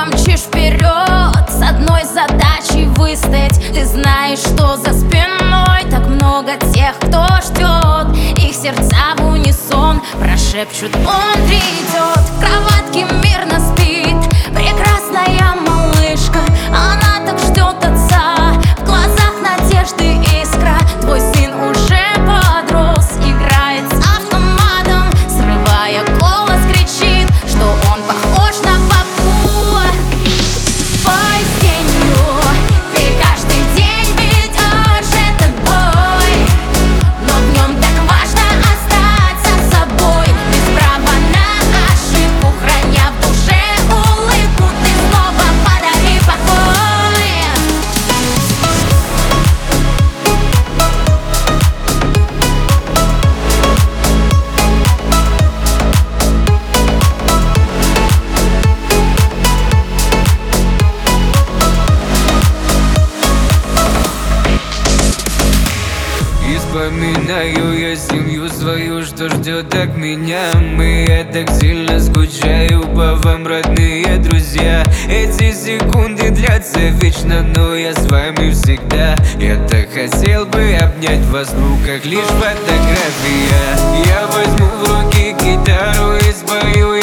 помчишь вперед с одной задачей выстоять. Ты знаешь, что за спиной так много тех, кто ждет. Их сердца в унисон прошепчут: он придет. В кроватке мирно спит прекрасная малышка, она так ждет отца. В глазах надежды искра. Твой сын уже подрос, играет с автоматом, срывая голос, кричит, что он похож на папу. Бой с тенью, ты каждый день ведешь этот бой, но в нем так важно остаться собой. Без права на ошибку, храня в душе улыбку, ты снова подари покой. И вспоминаю я семью свою, что ждет от меня. Я так сильно скучаю по вам, родные друзья. Эти секунды длятся вечно, но я с вами всегда. Я так хотел бы обнять вас в руках, лишь фотография. Я возьму в руки гитару и спою